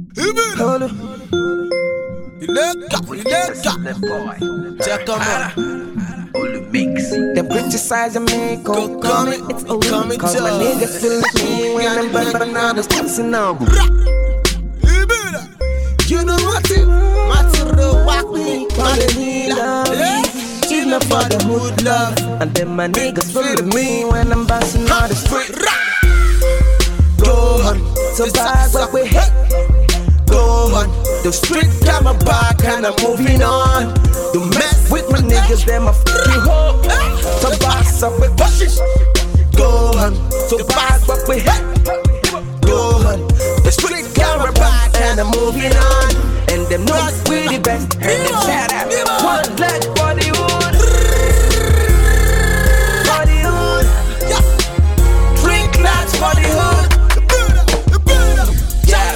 Hold up. Check on Them criticize me, go comment. It's all coming. Cause my niggas feel me when I'm bad bananas dancing on. You know what it? Maturo walk me, Tina for the hood love. And then my niggas feel me when I'm bouncing on the street. Go on, So bad what we hate. go on. The street got my back and I'm moving on. Don't mess with my niggas, them a fucking hoe. So boss up with bushes. Go on, So bad what we hate. go on. The street got my back and I'm moving on. And them know we the best. And them shout out. One leg for the hood. For the hood. Three claps for the hood. Yeah.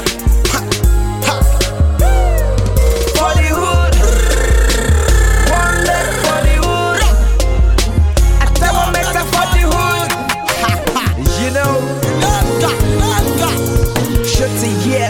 For the hood. One leg for the hood. I tell my make up for the hood. You know, shutty, yeah.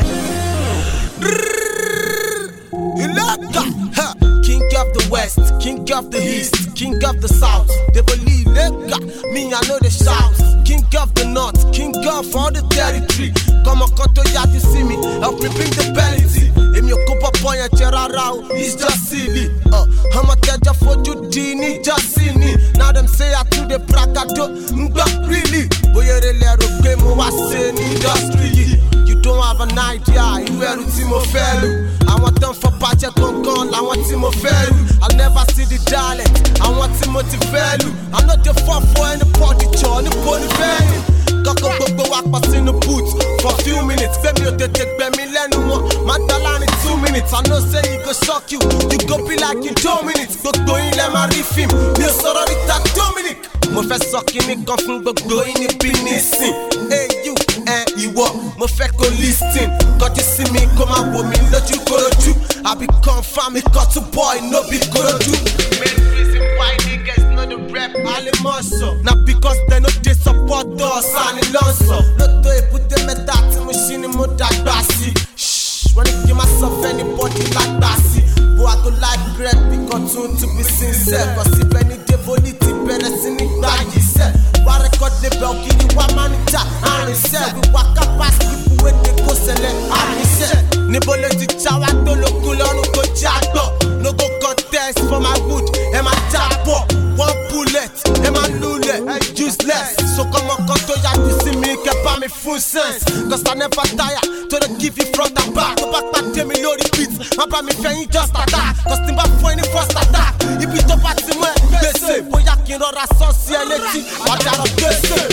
King of the West, King of the East, King of the South. They believe me, I know the shouts. King of the North, King of all the territory. Come on, come to ya to see me, help me bring the penalty. If you come up on your chair around, it's just silly. I'm a teacher for you, Genie, just see me. Now them say I do the bragado, not really. Boy, you're a little game, I say in industry. You don't have an idea, you wear Timo Fellu. I want them for Pacha Gon, I want Timo Fellu. I'll never see the dialect, I want Timothy Fellu. I'm not the fun for any party, John, the pony Fellu. Koko Bobo walk past in the boots for a few minutes. Send me they take me millennium. Madalani 2 minutes. I know say he go shock you. You go be like in 2 minutes. Go in let my riff him. Me sorry that Dominic. Mo fẹ́ sọ kíní kan fún gbogbo yín níbí nísìn. Hey you, ìwọ, mo fẹ́ kó listen. Kọ́jú sí mi kó máa wò mí lójú korojú. I be confirm me cut to boy, no be korojú. Main reason why niggas know the rap Alimoso. Na because they no dey support us and it lonso. Lọ́tọ̀ èbúté mẹ́ta tí mo ṣí ni mo dàgbà sí. Shh, when you give myself anybody like Bassi. But I go like great because to be sincere. Cause if any devolity better sin it by yourself. Why record the bell, give you one manager and he said we walk up past people when they go select and he said Nibole di chawa to loku lorun ko jagbo. No go contest for my wood, and my jagbo. One bullet, and my lule, useless. So come on, come to ya to see me, get by me full sense. Cause I never tire, to the give you front and back. Go back, tell me load the beats. I'm by me fan, just attack. Cause Timba for any first attack. If you top at the man, they say, boy, I can run a sociality. I got a blessing.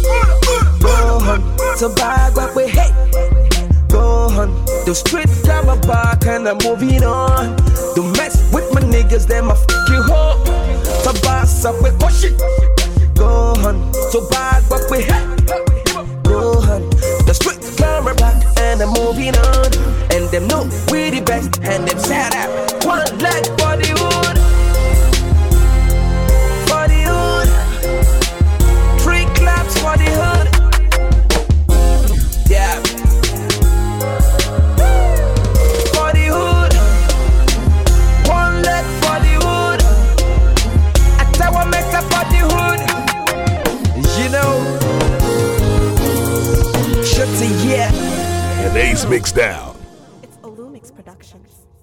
Go on, so bad what we hate. Go on, the street got my back and I'm moving on. Don't mess with my niggas, them a fucking hoe. So boss up with pushing. Go on, so bad what we hate. Go on, the street got my back and I'm moving on. And them know we the best and them shout out. One leg for the hood. For the hood. Three claps for the hood. Yeah. For the hood. One leg for the hood. I tell what makes up for the hood. You know. Shut the yeah. And Ace Mix Down. It's Olumix Productions.